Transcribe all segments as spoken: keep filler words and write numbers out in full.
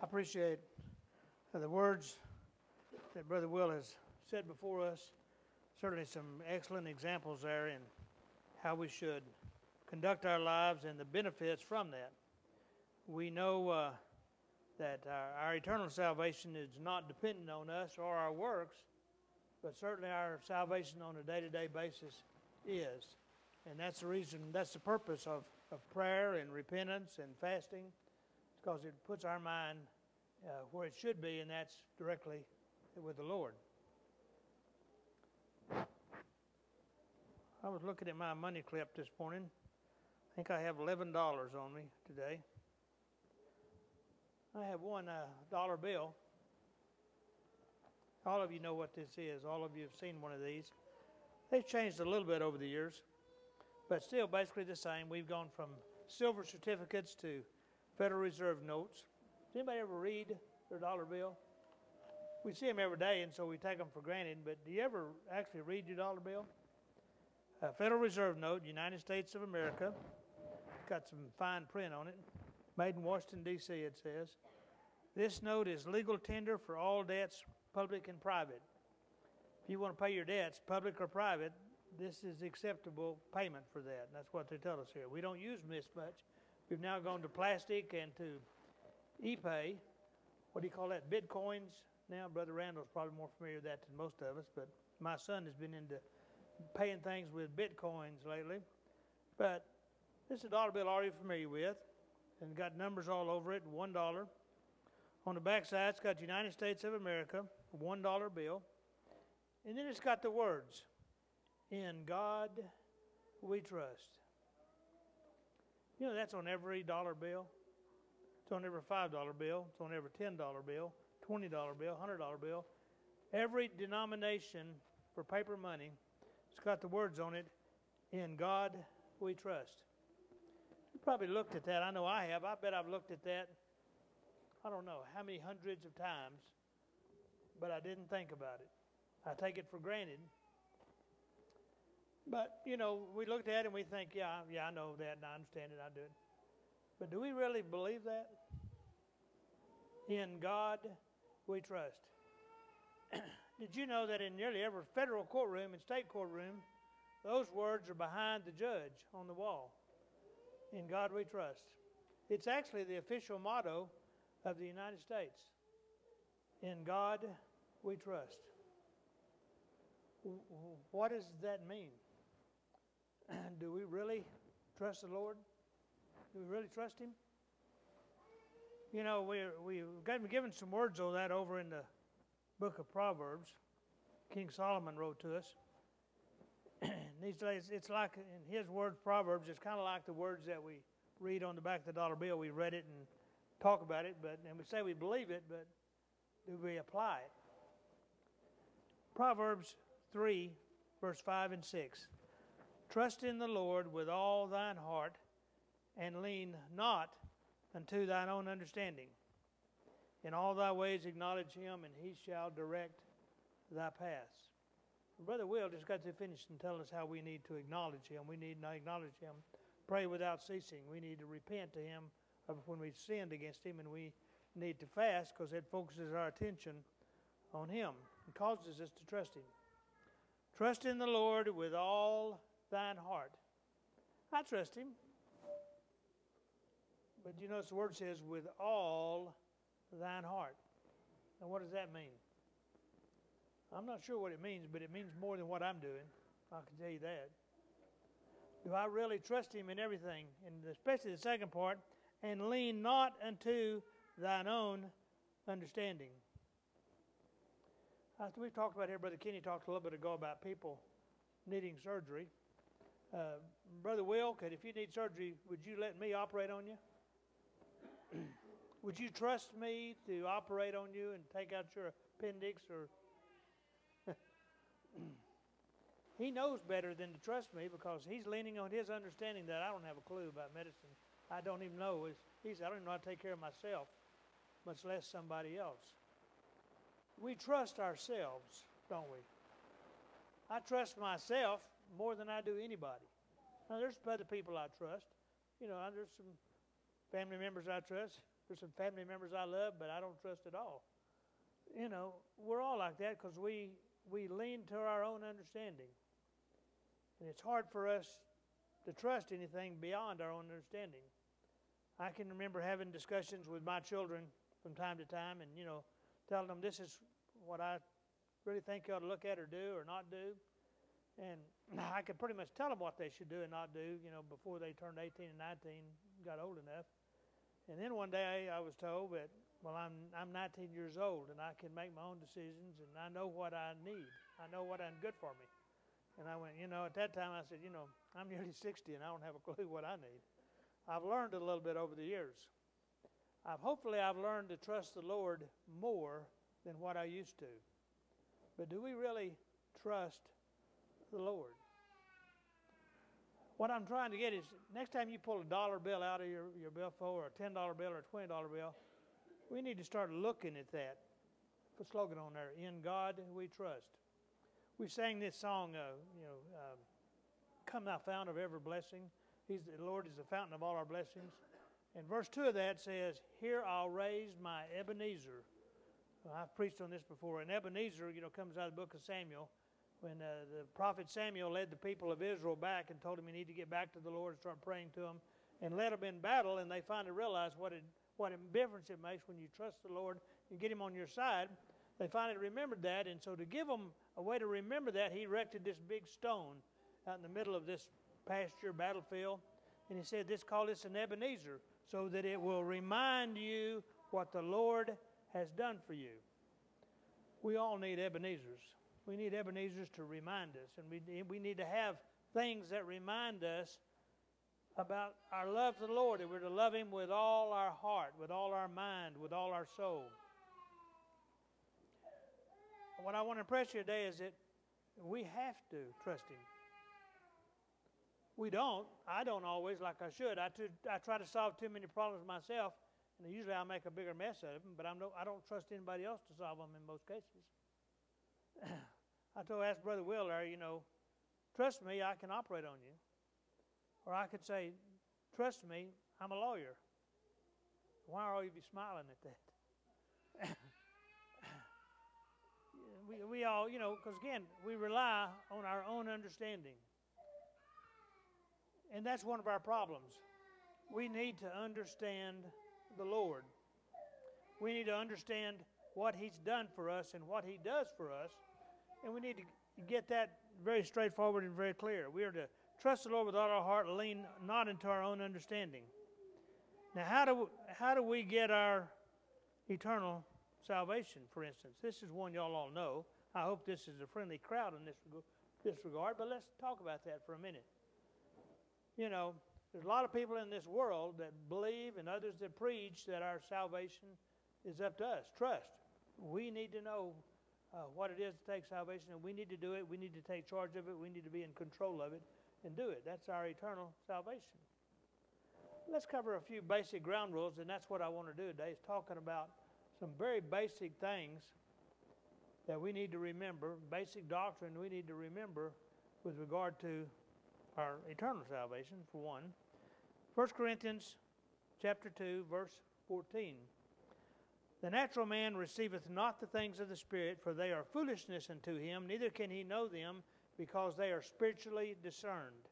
appreciate the words that Brother Will has said before us. Certainly some excellent examples there in how we should conduct our lives and the benefits from that. We know uh, that our, our eternal salvation is not dependent on us or our works, but certainly our salvation on a day-to-day basis is. And that's the reason, that's the purpose of, of prayer and repentance and fasting, because it puts our mind uh, where it should be, and that's directly with the Lord. I was looking at my money clip this morning. I think I have eleven dollars on me today. I have one uh, dollar bill. All of you know what this is. All of you have seen one of these. They've changed a little bit over the years, but still basically the same. We've gone from silver certificates to Federal Reserve notes. Does anybody ever read their dollar bill? We see them every day, and so we take them for granted, but do you ever actually read your dollar bill? A Federal Reserve note, United States of America. Got some fine print on it. Made in Washington, D C, it says. This note is legal tender for all debts, public and private. If you want to pay your debts, public or private, this is acceptable payment for that. And that's what they tell us here. We don't use this much. We've now gone to plastic and to e-pay. What do you call that? Bitcoins. Now, Brother Randall's probably more familiar with that than most of us, but my son has been into paying things with Bitcoins lately. But this is a dollar bill already familiar with, and got numbers all over it, one dollar. On the back side, it's got United States of America, one dollar bill. And then it's got the words, "In God we trust." You know, that's on every dollar bill. It's on every five dollar bill. It's on every ten dollar bill, twenty dollar bill, one hundred dollar bill. Every denomination for paper money, it's got the words on it, "In God we trust." You probably looked at that. I know I have. I bet I've looked at that, I don't know how many hundreds of times, but I didn't think about it. I take it for granted. But, you know, we looked at it and we think, yeah, yeah, I know that and I understand it, I do it. But do we really believe that? In God we trust. Did you know that in nearly every federal courtroom and state courtroom, those words are behind the judge on the wall? In God we trust. It's actually the official motto of the United States. In God we trust. What does that mean? Do we really trust the Lord? Do we really trust Him? You know, we we've been given some words on that over in the book of Proverbs. King Solomon wrote to us. These days, it's like in his words, Proverbs, it's kind of like the words that we read on the back of the dollar bill. We read it and talk about it, but and we say we believe it, but do we apply it? Proverbs three, verse five and six. Trust in the Lord with all thine heart, and lean not unto thine own understanding. In all thy ways acknowledge him, and he shall direct thy paths. Brother Will just got to finish and tell us how we need to acknowledge him. We need to acknowledge him, pray without ceasing. We need to repent to him of when we've sinned against him, and we need to fast because it focuses our attention on him and causes us to trust him. Trust in the Lord with all thine heart. I trust him. But you notice the word says, with all thine heart. Now what does that mean? I'm not sure what it means, but it means more than what I'm doing. I can tell you that. Do I really trust him in everything? And especially the second part, and lean not unto thine own understanding. Uh, we've talked about here, Brother Kenny talked a little bit ago about people needing surgery. Uh, Brother Will, could, if you need surgery, would you let me operate on you? Would you trust me to operate on you and take out your appendix? Or he knows better than to trust me because he's leaning on his understanding that I don't have a clue about medicine. I don't even know. It's, he's, I don't even know how to take care of myself, much less somebody else. We trust ourselves, don't we? I trust myself more than I do anybody. Now, there's other people I trust. You know, there's some family members I trust. There's some family members I love, but I don't trust at all. You know, we're all like that because we, we lean to our own understanding. And it's hard for us to trust anything beyond our own understanding. I can remember having discussions with my children from time to time and, you know, telling them this is what I really think you ought to look at or do or not do. And I could pretty much tell them what they should do and not do, you know, before they turned eighteen and nineteen, got old enough. And then one day I was told that, well, I'm I'm nineteen years old and I can make my own decisions and I know what I need. I know what I'm good for me. And I went, you know, at that time I said, you know, I'm nearly sixty and I don't have a clue what I need. I've learned a little bit over the years. I've hopefully I've learned to trust the Lord more than what I used to. But do we really trust the Lord? What I'm trying to get is, next time you pull a dollar bill out of your, your billfold, or a ten dollar bill or a twenty dollar bill, we need to start looking at that. Put a slogan on there, in God we trust. We sang this song, uh, you know, um, come thou fount of every blessing. He's, the Lord is the fountain of all our blessings. And verse two of that says, here I'll raise my Ebenezer. Well, I've preached on this before. And Ebenezer, you know, comes out of the book of Samuel. When uh, the prophet Samuel led the people of Israel back and told them you need to get back to the Lord and start praying to Him and led them in battle, and they finally realized what it, what a difference it makes when you trust the Lord and get Him on your side. They finally remembered that, and so to give them a way to remember that, He erected this big stone out in the middle of this pasture battlefield, and He said, this call this an Ebenezer, so that it will remind you what the Lord has done for you. We all need Ebenezers. We need Ebenezers to remind us, and we, we need to have things that remind us about our love for the Lord, that we're to love Him with all our heart, with all our mind, with all our soul. What I want to impress you today is that we have to trust Him. We don't. I don't always like I should. I, too, I try to solve too many problems myself, and usually I make a bigger mess of them, but I'm no, I don't trust anybody else to solve them in most cases. I told, asked Brother Will there, you know, trust me, I can operate on you. Or I could say, trust me, I'm a lawyer. Why are all you be smiling at that? we, we all, you know, because again, we rely on our own understanding. And that's one of our problems. We need to understand the Lord. We need to understand what He's done for us and what He does for us. And we need to get that very straightforward and very clear. We are to trust the Lord with all our heart and lean not into our own understanding. Now, how do we, how do we get our eternal salvation, for instance? This is one y'all all know. I hope this is a friendly crowd in this, this regard, but let's talk about that for a minute. You know, there's a lot of people in this world that believe and others that preach that our salvation is up to us. Trust. We need to know uh, what it is to take salvation, and we need to do it. We need to take charge of it. We need to be in control of it and do it. That's our eternal salvation. Let's cover a few basic ground rules, and that's what I want to do today, is talking about some very basic things that we need to remember, basic doctrine we need to remember with regard to our eternal salvation, for one. First Corinthians chapter two, verse fourteen. The natural man receiveth not the things of the Spirit, for they are foolishness unto him, neither can he know them, because they are spiritually discerned.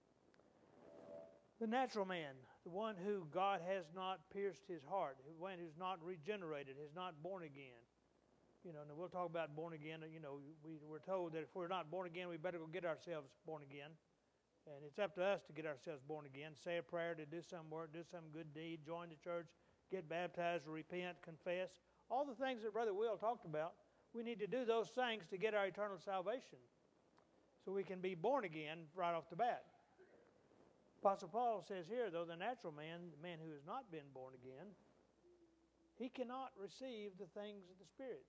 The natural man, the one who God has not pierced his heart, the one who's not regenerated, is not born again. You know, and we'll talk about born again. You know, we, we're told that if we're not born again, we better go get ourselves born again. And it's up to us to get ourselves born again, say a prayer, to do some work, do some good deed, join the church, get baptized, repent, confess. All the things that Brother Will talked about, we need to do those things to get our eternal salvation, so we can be born again right off the bat. Apostle Paul says here, though, the natural man, the man who has not been born again, he cannot receive the things of the Spirit,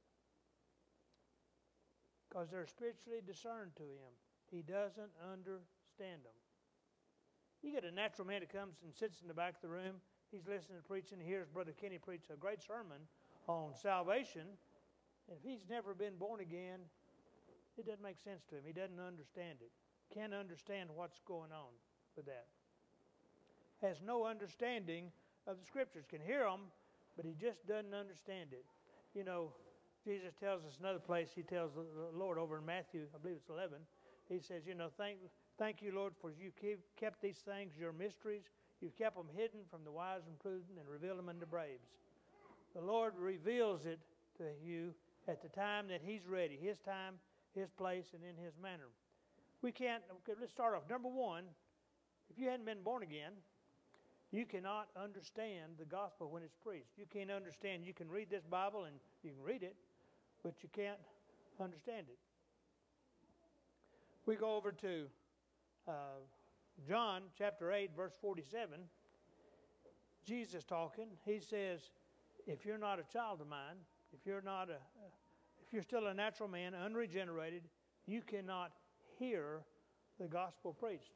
because they're spiritually discerned to him. He doesn't understand them. You get a natural man that comes and sits in the back of the room. He's listening to preaching. He hears Brother Kenny preach a great sermon on salvation. And if he's never been born again, it doesn't make sense to him. He doesn't understand it. Can't understand what's going on with that. Has no understanding of the Scriptures. Can hear them, but he just doesn't understand it. You know, Jesus tells us another place, he tells the Lord over in Matthew, I believe it's eleven, he says, you know, thank, thank you, Lord, for you keep, kept these things, your mysteries. You've kept them hidden from the wise and prudent and revealed them unto babes. The Lord reveals it to you at the time that he's ready, his time, his place, and in his manner. We can't, okay, let's start off. Number one, if you hadn't been born again, you cannot understand the gospel when it's preached. You can't understand. You can read this Bible and you can read it, but you can't understand it. We go over to uh, John chapter eight, verse forty-seven. Jesus talking. He says, if you're not a child of mine, if you're not a, if you're still a natural man, unregenerated, you cannot hear the gospel preached.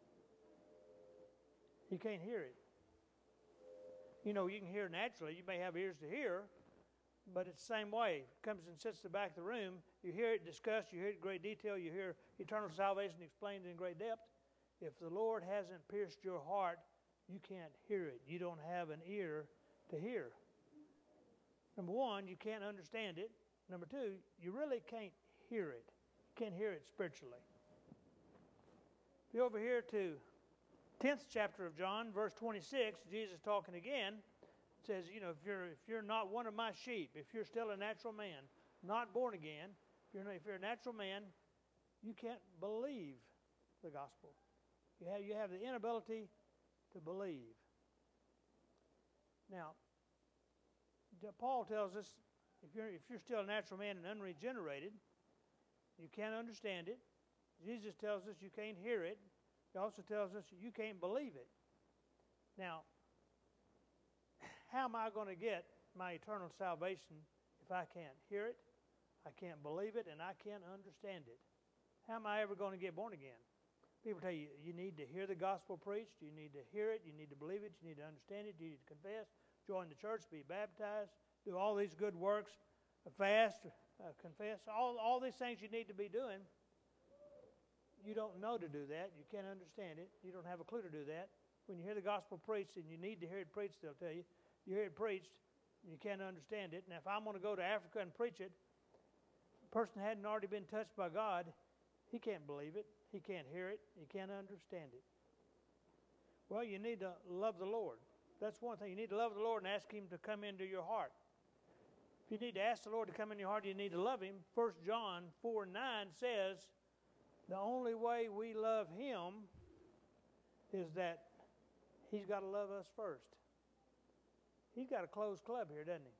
You can't hear it. You know, you can hear naturally. You may have ears to hear, but it's the same way. It comes and sits in the back of the room. You hear it discussed. You hear it in great detail. You hear eternal salvation explained in great depth. If the Lord hasn't pierced your heart, you can't hear it. You don't have an ear to hear. Number one, you can't understand it. Number two, you really can't hear it. You can't hear it spiritually. If you over here to tenth chapter of John, verse twenty-six, Jesus talking again, says, you know, if you're if you're not one of my sheep, if you're still a natural man, not born again, if you're if you're a natural man, you can't believe the gospel. You have you have the inability to believe. Now, Paul tells us if you're if you're still a natural man and unregenerated, you can't understand it. Jesus tells us you can't hear it. He also tells us you can't believe it. Now, how am I going to get my eternal salvation if I can't hear it, I can't believe it, and I can't understand it? How am I ever going to get born again? People tell you, you need to hear the gospel preached, you need to hear it, you need to believe it, you need to understand it, you need to confess, join the church, be baptized, do all these good works, fast, uh, confess, all, all these things you need to be doing. You don't know to do that. You can't understand it. You don't have a clue to do that. When you hear the gospel preached, and you need to hear it preached, they'll tell you, you hear it preached, you can't understand it. Now, if I'm going to go to Africa and preach it, the person hadn't already been touched by God, he can't believe it. He can't hear it. He can't understand it. Well, you need to love the Lord. That's one thing. You need to love the Lord and ask him to come into your heart. If you need to ask the Lord to come into your heart, you need to love him. First John four nine says, the only way we love him is that he's got to love us first. He's got a closed club here, doesn't he?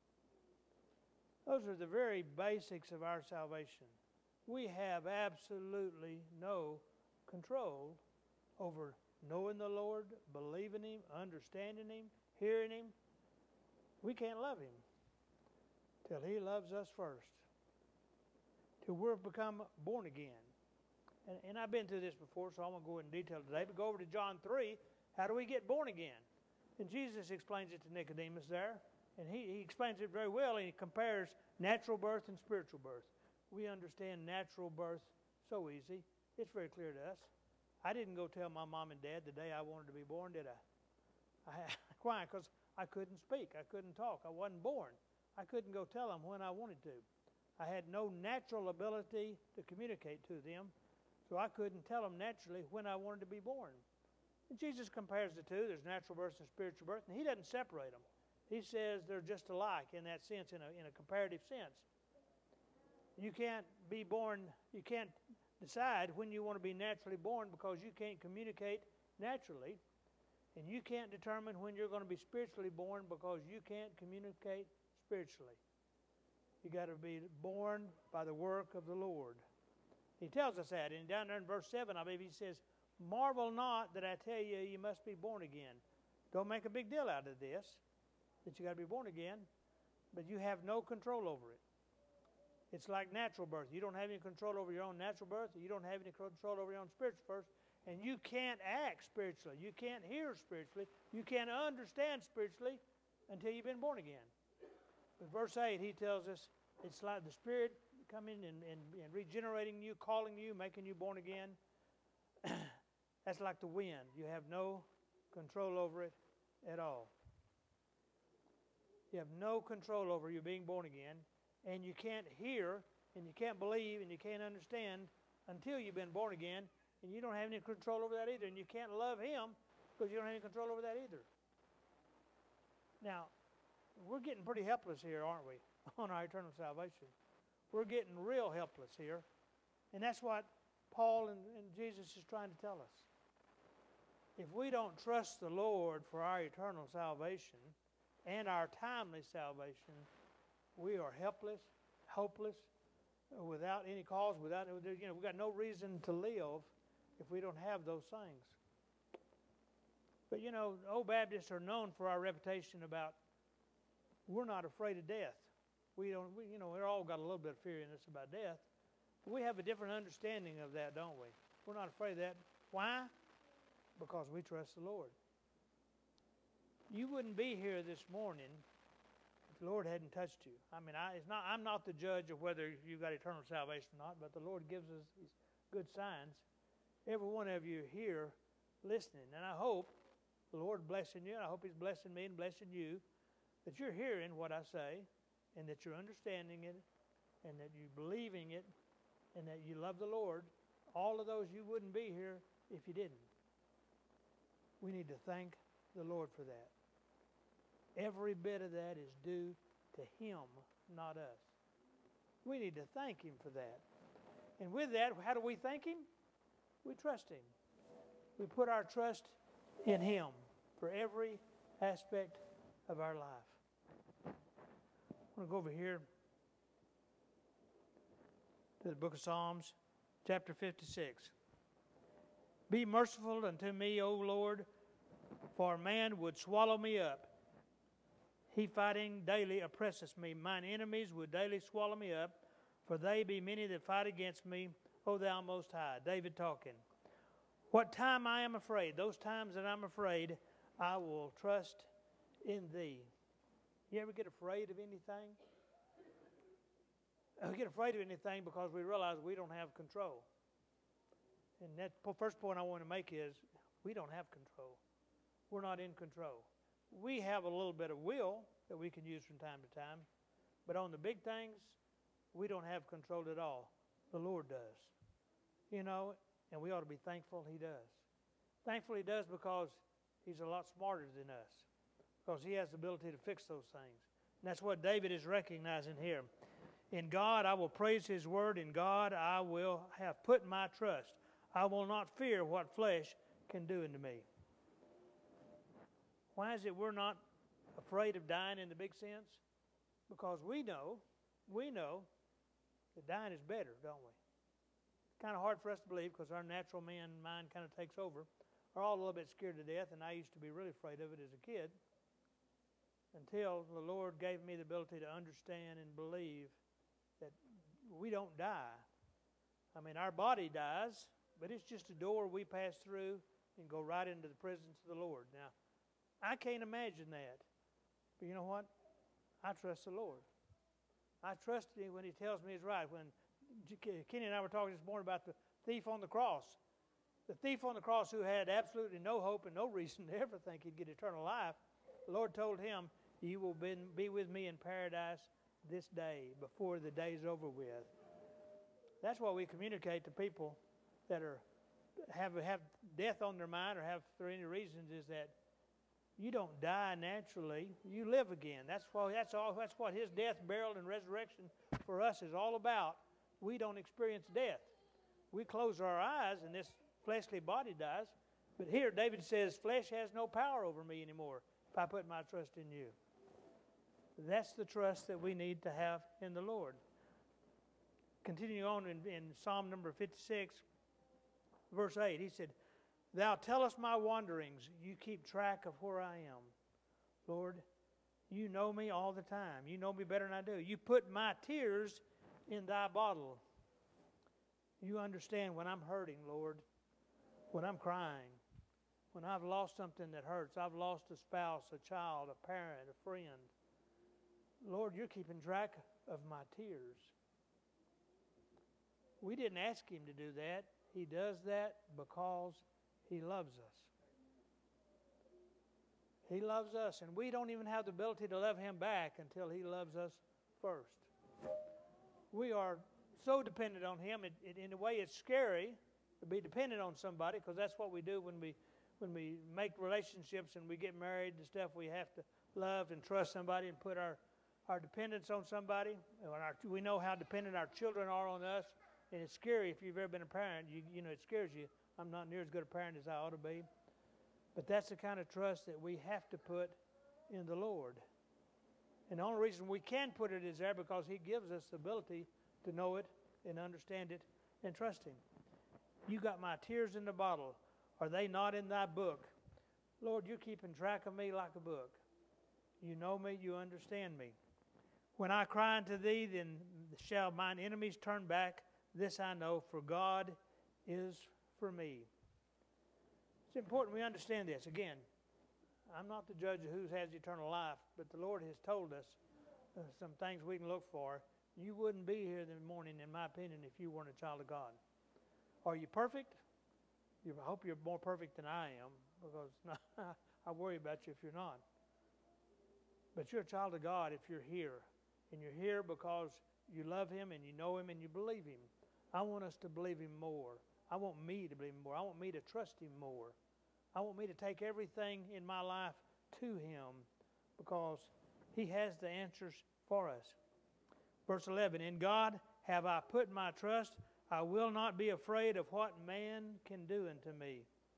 Those are the very basics of our salvation. We have absolutely no control over knowing the Lord, believing him, understanding him, hearing him. We can't love him till he loves us first, till we're become born again. And, and I've been through this before, so I'm going to go in detail today. But go over to John three. How do we get born again? And Jesus explains it to Nicodemus there. And he, he explains it very well. And he compares natural birth and spiritual birth. We understand natural birth so easy. It's very clear to us. I didn't go tell my mom and dad the day I wanted to be born, did I? I why? Because I couldn't speak. I couldn't talk. I wasn't born. I couldn't go tell them when I wanted to. I had no natural ability to communicate to them. So I couldn't tell them naturally when I wanted to be born. And Jesus compares the two. There's natural birth and spiritual birth. And he doesn't separate them. He says they're just alike in that sense, in a, in a comparative sense. You can't be born, you can't decide when you want to be naturally born because you can't communicate naturally. And you can't determine when you're going to be spiritually born because you can't communicate spiritually. You got to be born by the work of the Lord. He tells us that. And down there in verse seven, I believe he says, marvel not that I tell you, you must be born again. Don't make a big deal out of this, that you got to be born again, but you have no control over it. It's like natural birth. You don't have any control over your own natural birth. You don't have any control over your own spiritual birth. And you can't act spiritually. You can't hear spiritually. You can't understand spiritually until you've been born again. But verse eight, he tells us, it's like the Spirit coming and, and, and regenerating you, calling you, making you born again. That's like the wind. You have no control over it at all. You have no control over you being born again, and you can't hear, and you can't believe, and you can't understand until you've been born again, and you don't have any control over that either, and you can't love Him because you don't have any control over that either. Now, we're getting pretty helpless here, aren't we, on our eternal salvation? We're getting real helpless here, and that's what Paul and, and Jesus is trying to tell us. If we don't trust the Lord for our eternal salvation and our timely salvation, we are helpless, hopeless, without any cause, without, you know, we've got no reason to live if we don't have those things. But, you know, old Baptists are known for our reputation about we're not afraid of death. We don't, we, you know, we're all got a little bit of fear in us about death. But we have a different understanding of that, don't we? We're not afraid of that. Why? Because we trust the Lord. You wouldn't be here this morning if the Lord hadn't touched you. I mean, I, it's not, I'm not the judge of whether you've got eternal salvation or not, but the Lord gives us these good signs. Every one of you here listening, and I hope the Lord blessing you, and I hope He's blessing me and blessing you, that you're hearing what I say, and that you're understanding it, and that you're believing it, and that you love the Lord. All of those, you wouldn't be here if you didn't. We need to thank the Lord for that. Every bit of that is due to Him, not us. We need to thank Him for that. And with that, how do we thank Him? We trust Him. We put our trust in Him for every aspect of our life. I'm going to go over here to the book of Psalms, chapter fifty-six. Be merciful unto me, O Lord, for man would swallow me up. He fighting daily oppresseth me. Mine enemies would daily swallow me up, for they be many that fight against me, O Thou Most High. David talking. What time I am afraid, those times that I'm afraid, I will trust in Thee. You ever get afraid of anything? We get afraid of anything because we realize we don't have control. And that first point I want to make is we don't have control. We're not in control. We have a little bit of will that we can use from time to time, but on the big things, we don't have control at all. The Lord does. You know, and we ought to be thankful He does. Thankful He does because He's a lot smarter than us, because He has the ability to fix those things. And that's what David is recognizing here. In God I will praise His word. In God I will have put my trust. I will not fear what flesh can do unto me. Why is it we're not afraid of dying in the big sense? Because we know, we know that dying is better, don't we? It's kind of hard for us to believe because our natural man mind kind of takes over. We're all a little bit scared to death, and I used to be really afraid of it as a kid until the Lord gave me the ability to understand and believe that we don't die. I mean, our body dies, but it's just a door we pass through and go right into the presence of the Lord. Now, I can't imagine that. But you know what? I trust the Lord. I trust Him when He tells me it's right. When Kenny and I were talking this morning about the thief on the cross. The thief on the cross who had absolutely no hope and no reason to ever think he'd get eternal life, the Lord told him, you will be with me in paradise this day before the day's over with. That's why we communicate to people that are have have death on their mind or have for any reasons is that you don't die naturally, you live again. That's why that's all that's what His death, burial, and resurrection for us is all about. We don't experience death. We close our eyes and this fleshly body dies. But here David says, flesh has no power over me anymore if I put my trust in You. That's the trust that we need to have in the Lord. Continuing on in, in Psalm number fifty-six, verse eight, he said, Thou tellest my wanderings, You keep track of where I am. Lord, You know me all the time. You know me better than I do. You put my tears in Thy bottle. You understand when I'm hurting, Lord, when I'm crying, when I've lost something that hurts. I've lost a spouse, a child, a parent, a friend. Lord, You're keeping track of my tears. We didn't ask Him to do that. He does that because He loves us. He loves us, and we don't even have the ability to love Him back until He loves us first. We are so dependent on Him. It, it, in a way, it's scary to be dependent on somebody, because that's what we do when we when we make relationships and we get married and stuff. We have to love and trust somebody and put our, our dependence on somebody. And our, we know how dependent our children are on us, and it's scary if you've ever been a parent. You, you know, it scares you. I'm not near as good a parent as I ought to be. But that's the kind of trust that we have to put in the Lord. And the only reason we can put it is there because He gives us the ability to know it and understand it and trust Him. You got my tears in the bottle. Are they not in thy book? Lord, you're keeping track of me like a book. You know me, you understand me. When I cry unto thee, then shall mine enemies turn back. This I know, for God is for me. It's important we understand this. Again, I'm not the judge of who has eternal life, but the Lord has told us uh, some things we can look for. You wouldn't be here this morning, in my opinion, if you weren't a child of God. Are you perfect? You, I hope you're more perfect than I am, because I worry about you if you're not. But you're a child of God if you're here. And you're here because you love Him and you know Him and you believe Him. I want us to believe Him more. I want me to believe Him more. I want me to trust Him more. I want me to take everything in my life to Him, because He has the answers for us. Verse eleven, in God have I put my trust. I will not be afraid of what man can do unto me.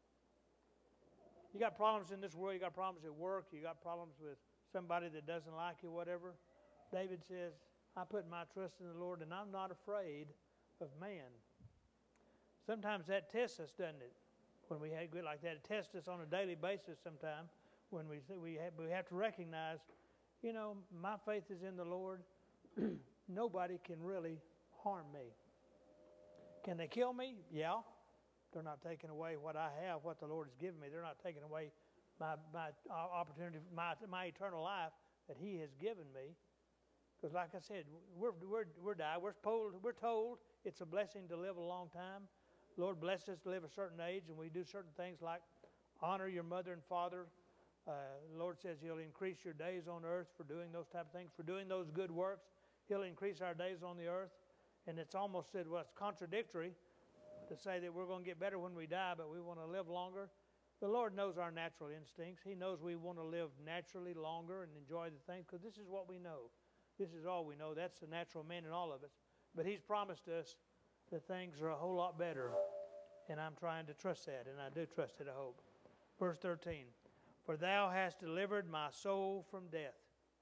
You got problems in this world. You got problems at work. You got problems with somebody that doesn't like you, whatever. David says, I put my trust in the Lord, and I'm not afraid of man. Sometimes that tests us, doesn't it? When we have good like that, it tests us on a daily basis sometimes. When we we have, we have to recognize, you know, my faith is in the Lord. Nobody can really harm me. Can they kill me? Yeah. They're not taking away what I have, what the Lord has given me. They're not taking away my my opportunity, my my eternal life that He has given me. Because, like I said, we're we're we're die. We're told we're told it's a blessing to live a long time. Lord bless us to live a certain age, and we do certain things like honor your mother and father. Uh, the Lord says He'll increase your days on earth for doing those type of things, for doing those good works. He'll increase our days on the earth. And it's almost said, well, it's contradictory to say that we're going to get better when we die, but we want to live longer. The Lord knows our natural instincts. He knows we want to live naturally longer and enjoy the things, because this is what we know. This is all we know. That's the natural man in all of us. But He's promised us that things are a whole lot better, and I'm trying to trust that, and I do trust it, I hope. Verse thirteen, for thou hast delivered my soul from death.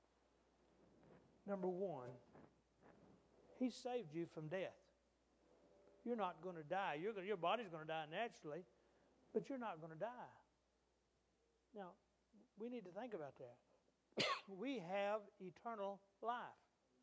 Number one, He saved you from death. You're not going to die. You're going, your body's going to die naturally, but you're not going to die. Now, we need to think about that. We have eternal life.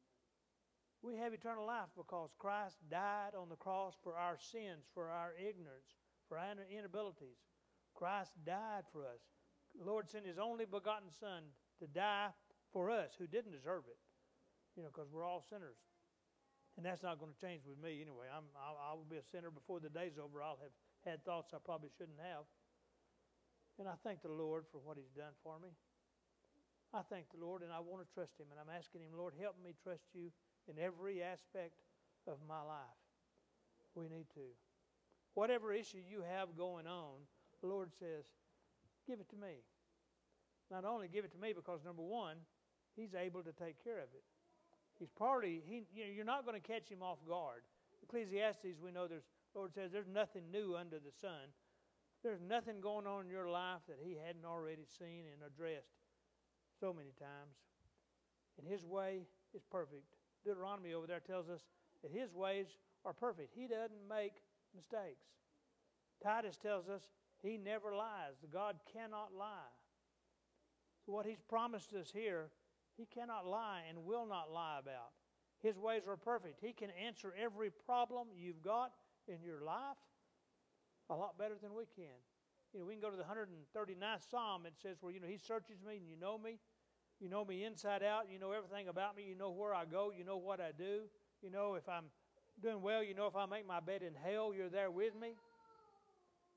We have eternal life because Christ died on the cross for our sins, for our ignorance, for our inabilities. Christ died for us. The Lord sent His only begotten Son to die for us who didn't deserve it, you know, because we're all sinners. And that's not going to change with me anyway. I'm, I'll, I will be a sinner before the day's over. I'll have had thoughts I probably shouldn't have. And I thank the Lord for what He's done for me. I thank the Lord, and I want to trust Him. And I'm asking Him, Lord, help me trust You in every aspect of my life. We need to. Whatever issue you have going on, the Lord says, give it to me. Not only give it to me because, number one, He's able to take care of it. He's partly, he, you know, you're not going to catch Him off guard. Ecclesiastes, we know there's, the Lord says, there's nothing new under the sun. There's nothing going on in your life that He hadn't already seen and addressed so many times. And His way is perfect. Deuteronomy over there tells us that His ways are perfect. He doesn't make mistakes. Titus tells us He never lies. God cannot lie. So what He's promised us here, He cannot lie and will not lie about. His ways are perfect. He can answer every problem you've got in your life a lot better than we can. You know, we can go to the one hundred thirty-ninth Psalm. It says where, you know, He searches me and you know me. You know me inside out. You know everything about me. You know where I go. You know what I do. You know if I'm doing well. You know if I make my bed in hell, You're there with me.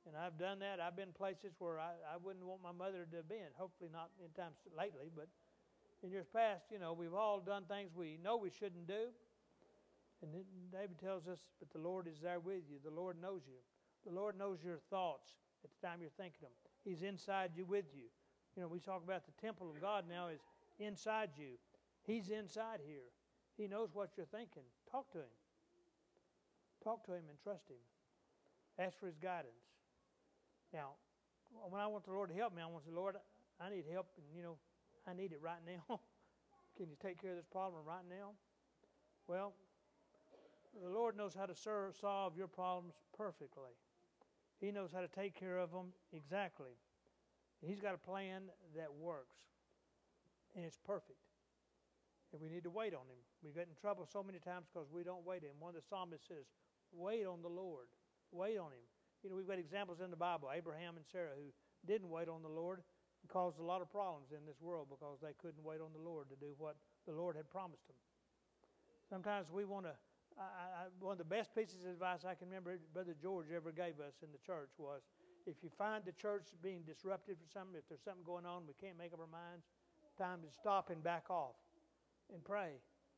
And I've done that. I've been places where I, I wouldn't want my mother to have been. Hopefully not in times lately, but in years past, you know, we've all done things we know we shouldn't do. And then David tells us, but the Lord is there with you. The Lord knows you. The Lord knows your thoughts at the time you're thinking them. He's inside you with you. You know, we talk about the temple of God now is inside you. He's inside here. He knows what you're thinking. Talk to Him. Talk to Him and trust Him. Ask for His guidance. Now, when I want the Lord to help me, I want to say, Lord, I need help, and, you know, I need it right now. Can you take care of this problem right now? Well, the Lord knows how to serve, solve your problems perfectly. He knows how to take care of them exactly. He's got a plan that works, and it's perfect. And we need to wait on Him. We get in trouble so many times because we don't wait on Him. One of the psalmists says, wait on the Lord. Wait on Him. You know, we've got examples in the Bible, Abraham and Sarah, who didn't wait on the Lord and caused a lot of problems in this world because they couldn't wait on the Lord to do what the Lord had promised them. Sometimes we want to, I, I, one of the best pieces of advice I can remember Brother George ever gave us in the church was, if you find the church being disrupted for something, if there's something going on, we can't make up our minds, time to stop and back off and pray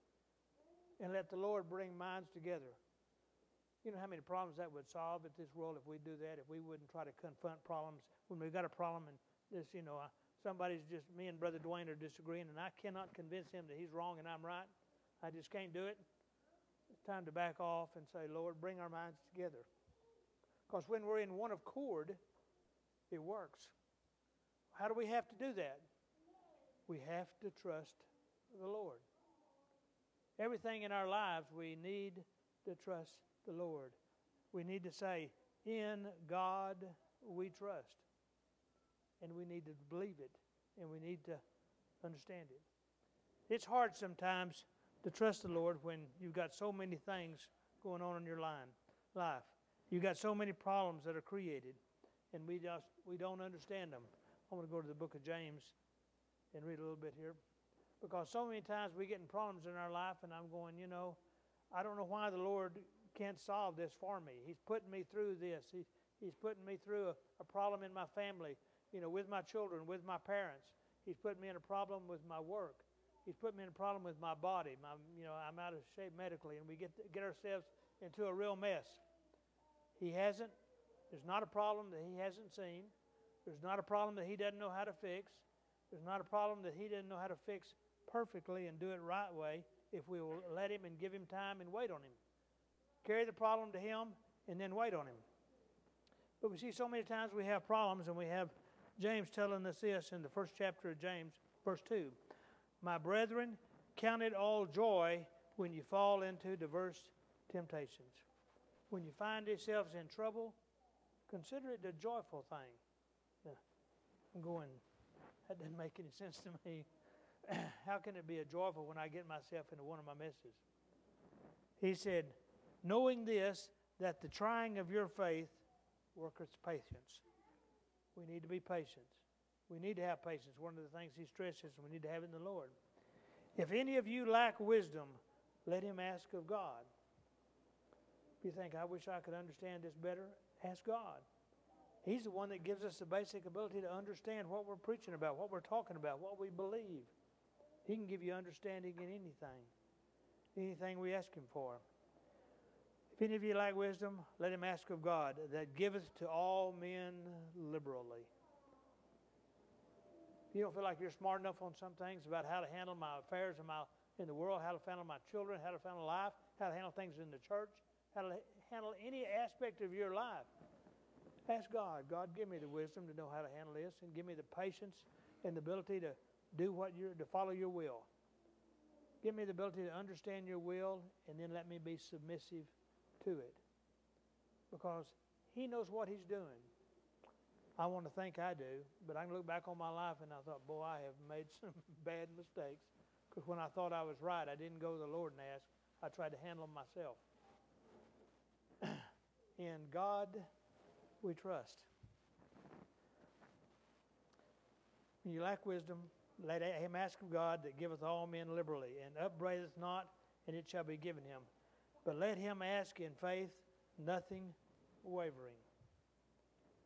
and let the Lord bring minds together. You know how many problems that would solve in this world if we do that, if we wouldn't try to confront problems when we've got a problem and this, you know, somebody's just, me and Brother Dwayne are disagreeing and I cannot convince him that he's wrong and I'm right. I just can't do it. It's time to back off and say, Lord, bring our minds together. Because when we're in one accord, it works. How do we have to do that? We have to trust the Lord. Everything in our lives, we need to trust the Lord. We need to say, in God we trust. And we need to believe it. And we need to understand it. It's hard sometimes to trust the Lord when you've got so many things going on in your line, life. You've got so many problems that are created, and we just we don't understand them. I want to go to the book of James and read a little bit here. Because so many times we get in problems in our life, and I'm going, you know, I don't know why the Lord can't solve this for me. He's putting me through this. He, he's putting me through a, a problem in my family, you know, with my children, with my parents. He's putting me in a problem with my work. He's put me in a problem with my body. My, you know, I'm out of shape medically, and we get get ourselves into a real mess. He hasn't. There's not a problem that He hasn't seen. There's not a problem that He doesn't know how to fix. There's not a problem that He doesn't know how to fix perfectly and do it right way if we will let Him and give Him time and wait on Him. Carry the problem to Him and then wait on Him. But we see so many times we have problems, and we have James telling us this in the first chapter of James, verse two. My brethren, count it all joy when you fall into diverse temptations. When you find yourselves in trouble, consider it a joyful thing. Yeah. I'm going, that doesn't make any sense to me. How can it be a joyful when I get myself into one of my messes? He said, knowing this, that the trying of your faith worketh patience. We need to be patient. We need to have patience. One of the things he stresses, we need to have it in the Lord. If any of you lack wisdom, let him ask of God. If you think, I wish I could understand this better, ask God. He's the one that gives us the basic ability to understand what we're preaching about, what we're talking about, what we believe. He can give you understanding in anything, anything we ask him for. If any of you lack wisdom, let him ask of God, that giveth to all men liberally. If you don't feel like you're smart enough on some things about how to handle my affairs in, my, in the world, how to handle my children, how to handle life, how to handle things in the church, how to handle any aspect of your life, ask God, God, give me the wisdom to know how to handle this, and give me the patience and the ability to do what you're, to follow your will. Give me the ability to understand your will, and then let me be submissive to it. Because he knows what he's doing. I want to think I do, but I can look back on my life and I thought, boy, I have made some bad mistakes. Because when I thought I was right, I didn't go to the Lord and ask. I tried to handle them myself. In God we trust. When you lack wisdom, let him ask of God that giveth all men liberally, and upbraideth not, and it shall be given him. But let him ask in faith, nothing wavering.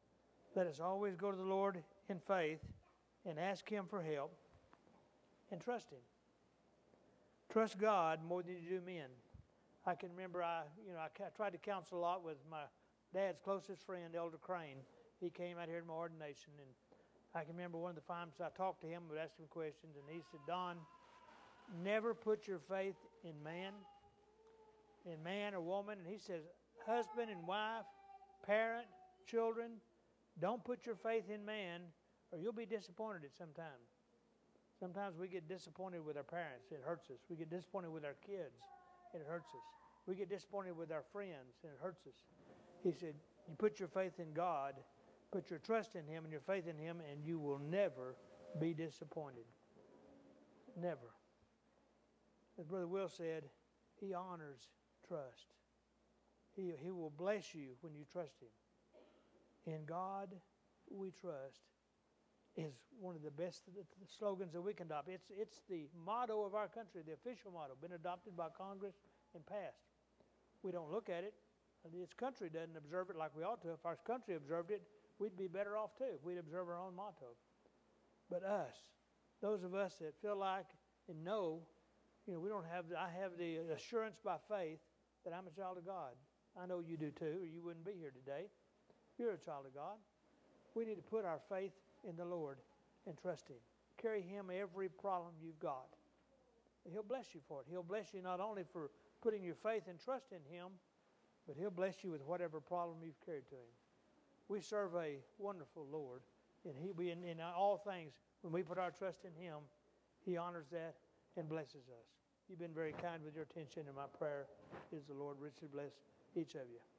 Let us always go to the Lord in faith and ask Him for help and trust Him. Trust God more than you do men. I can remember I, you know, I tried to counsel a lot with my dad's closest friend, Elder Crane. He came out here to my ordination, and I can remember one of the times I talked to him, would ask him questions, and he said, Don, never put your faith in man, in man or woman. And he says, husband and wife, parent, children, don't put your faith in man, or you'll be disappointed at some time. Sometimes we get disappointed with our parents. It hurts us. We get disappointed with our kids. It hurts us. We get disappointed with our friends, and it hurts us. He said, you put your faith in God, put your trust in Him and your faith in Him, and you will never be disappointed. Never. As Brother Will said, He honors trust. He, he will bless you when you trust Him. In God we trust is one of the best slogans that we can adopt. It's, it's the motto of our country, the official motto, been adopted by Congress and passed. We don't look at it. This country doesn't observe it like we ought to. If our country observed it, we'd be better off too. We'd observe our own motto. But us, those of us that feel like and know, you know, we don't have, I have the assurance by faith that I'm a child of God. I know you do too, or you wouldn't be here today. You're a child of God. We need to put our faith in the Lord and trust Him. Carry Him every problem you've got. He'll bless you for it. He'll bless you not only for putting your faith and trust in Him, but He'll bless you with whatever problem you've carried to Him. We serve a wonderful Lord, and He, we, in, in all things, when we put our trust in Him, He honors that and blesses us. You've been very kind with your attention, and my prayer is the Lord richly bless each of you.